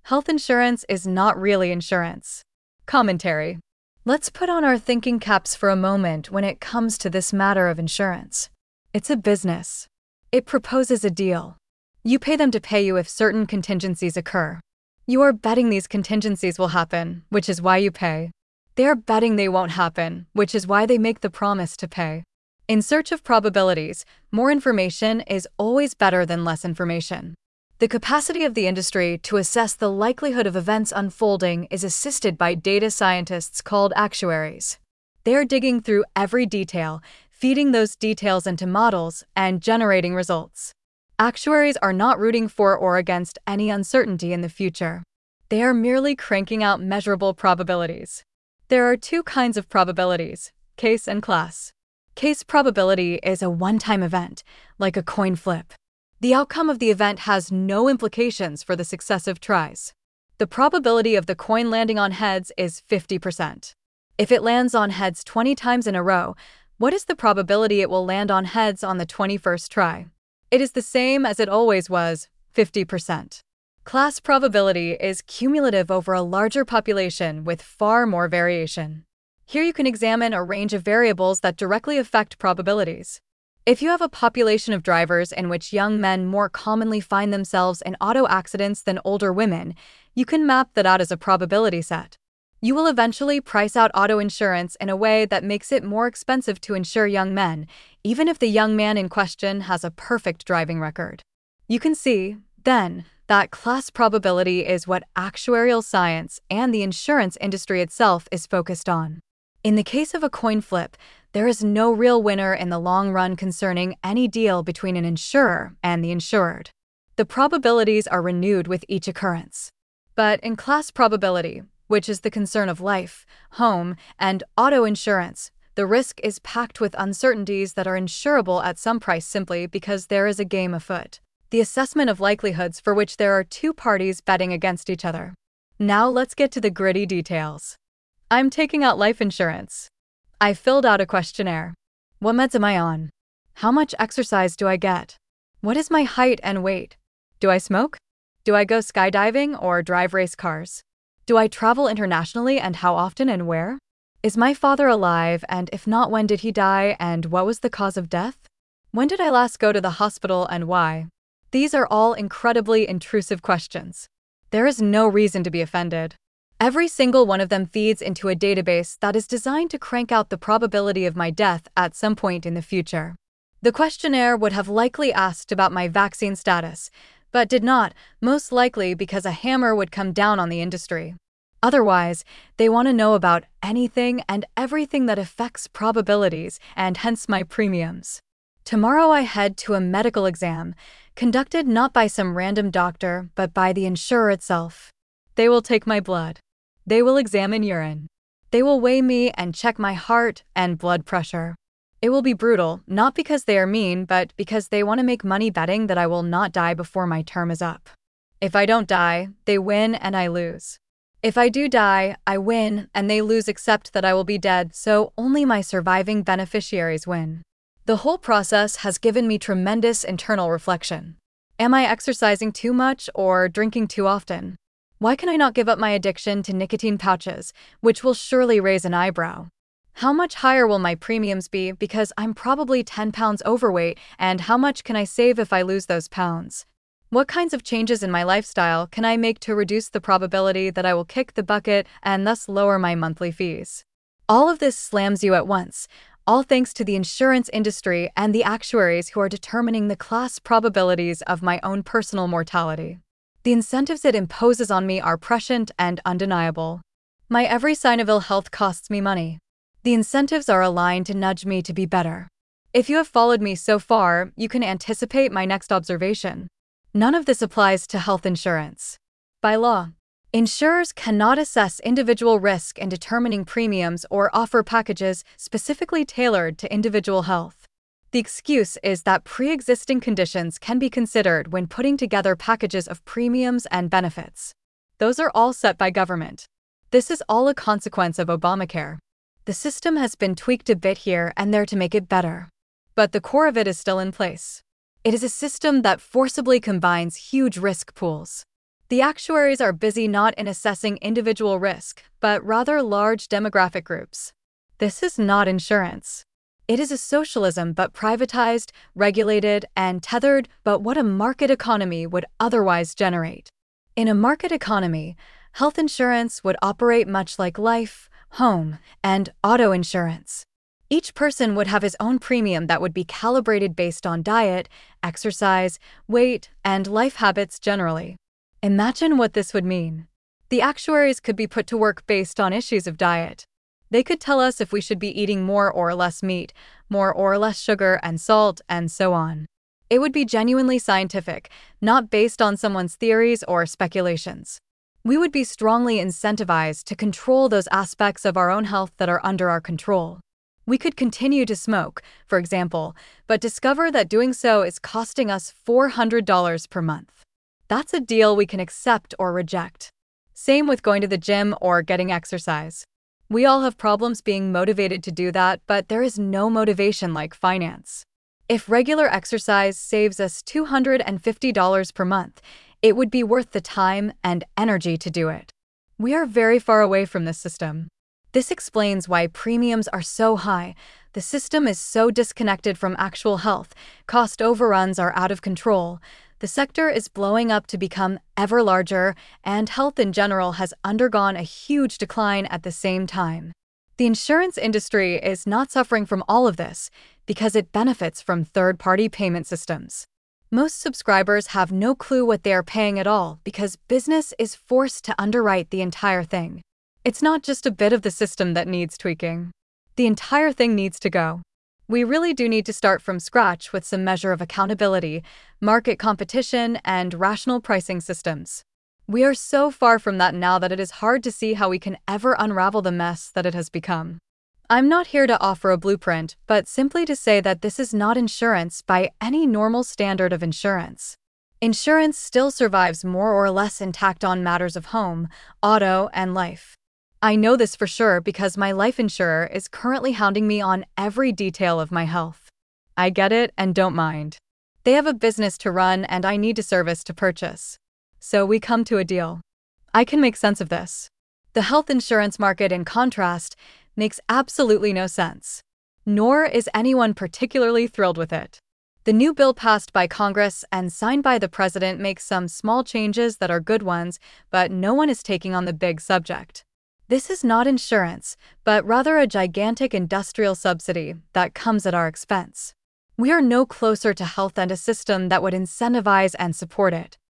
Health insurance is not really insurance. Commentary. Let's put on our thinking caps for a moment when it comes to this matter of insurance. It's a business. It proposes a deal. You pay them to pay you if certain contingencies occur. You are betting these contingencies will happen, which is why you pay. They are betting they won't happen, which is why they make the promise to pay. In search of probabilities, more information is always better than less information. The capacity of the industry to assess the likelihood of events unfolding is assisted by data scientists called actuaries. They are digging through every detail, feeding those details into models, and generating results. Actuaries are not rooting for or against any uncertainty in the future. They are merely cranking out measurable probabilities. There are two kinds of probabilities: case and class. Case probability is a one-time event, like a coin flip. The outcome of the event has no implications for the successive tries. The probability of the coin landing on heads is 50%. If it lands on heads 20 times in a row, what is the probability it will land on heads on the 21st try? It is the same as it always was, 50%. Class probability is cumulative over a larger population with far more variation. Here you can examine a range of variables that directly affect probabilities. If you have a population of drivers in which young men more commonly find themselves in auto accidents than older women, you can map that out as a probability set. You will eventually price out auto insurance in a way that makes it more expensive to insure young men, even if the young man in question has a perfect driving record. You can see, then, that class probability is what actuarial science and the insurance industry itself is focused on. In the case of a coin flip, there is no real winner in the long run concerning any deal between an insurer and the insured. The probabilities are renewed with each occurrence. But in class probability, which is the concern of life, home, and auto insurance, the risk is packed with uncertainties that are insurable at some price simply because there is a game afoot. The assessment of likelihoods for which there are two parties betting against each other. Now let's get to the gritty details. I'm taking out life insurance. I filled out a questionnaire. What meds am I on? How much exercise do I get? What is my height and weight? Do I smoke? Do I go skydiving or drive race cars? Do I travel internationally and how often and where? Is my father alive, and if not, when did he die and what was the cause of death? When did I last go to the hospital and why? These are all incredibly intrusive questions. There is no reason to be offended. Every single one of them feeds into a database that is designed to crank out the probability of my death at some point in the future. The questionnaire would have likely asked about my vaccine status, but did not, most likely because a hammer would come down on the industry. Otherwise, they want to know about anything and everything that affects probabilities and hence my premiums. Tomorrow I head to a medical exam, conducted not by some random doctor, but by the insurer itself. They will take my blood. They will examine urine. They will weigh me and check my heart and blood pressure. It will be brutal, not because they are mean, but because they want to make money betting that I will not die before my term is up. If I don't die, they win and I lose. If I do die, I win and they lose, except that I will be dead, so only my surviving beneficiaries win. The whole process has given me tremendous internal reflection. Am I exercising too much or drinking too often? Why can I not give up my addiction to nicotine pouches, which will surely raise an eyebrow? How much higher will my premiums be because I'm probably 10 pounds overweight, and how much can I save if I lose those pounds? What kinds of changes in my lifestyle can I make to reduce the probability that I will kick the bucket and thus lower my monthly fees? All of this slams you at once, all thanks to the insurance industry and the actuaries who are determining the class probabilities of my own personal mortality. The incentives it imposes on me are prescient and undeniable. My every sign of ill health costs me money. The incentives are aligned to nudge me to be better. If you have followed me so far, you can anticipate my next observation. None of this applies to health insurance. By law, insurers cannot assess individual risk in determining premiums or offer packages specifically tailored to individual health. The excuse is that pre-existing conditions can be considered when putting together packages of premiums and benefits. Those are all set by government. This is all a consequence of Obamacare. The system has been tweaked a bit here and there to make it better. But the core of it is still in place. It is a system that forcibly combines huge risk pools. The actuaries are busy not in assessing individual risk, but rather large demographic groups. This is not insurance. It is a socialism but privatized, regulated, and tethered but what a market economy would otherwise generate. In a market economy, health insurance would operate much like life, home, and auto insurance. Each person would have his own premium that would be calibrated based on diet, exercise, weight, and life habits generally. Imagine what this would mean. The actuaries could be put to work based on issues of diet. They could tell us if we should be eating more or less meat, more or less sugar and salt, and so on. It would be genuinely scientific, not based on someone's theories or speculations. We would be strongly incentivized to control those aspects of our own health that are under our control. We could continue to smoke, for example, but discover that doing so is costing us $400 per month. That's a deal we can accept or reject. Same with going to the gym or getting exercise. We all have problems being motivated to do that, but there is no motivation like finance. If regular exercise saves us $250 per month, it would be worth the time and energy to do it. We are very far away from this system. This explains why premiums are so high. The system is so disconnected from actual health, cost overruns are out of control, the sector is blowing up to become ever larger, and health in general has undergone a huge decline at the same time. The insurance industry is not suffering from all of this because it benefits from third-party payment systems. Most subscribers have no clue what they are paying at all because business is forced to underwrite the entire thing. It's not just a bit of the system that needs tweaking. The entire thing needs to go. We really do need to start from scratch with some measure of accountability, market competition, and rational pricing systems. We are so far from that now that it is hard to see how we can ever unravel the mess that it has become. I'm not here to offer a blueprint, but simply to say that this is not insurance by any normal standard of insurance. Insurance still survives more or less intact on matters of home, auto, and life. I know this for sure because my life insurer is currently hounding me on every detail of my health. I get it and don't mind. They have a business to run and I need a service to purchase. So we come to a deal. I can make sense of this. The health insurance market, in contrast, makes absolutely no sense. Nor is anyone particularly thrilled with it. The new bill passed by Congress and signed by the president makes some small changes that are good ones, but no one is taking on the big subject. This is not insurance, but rather a gigantic industrial subsidy that comes at our expense. We are no closer to health and a system that would incentivize and support it.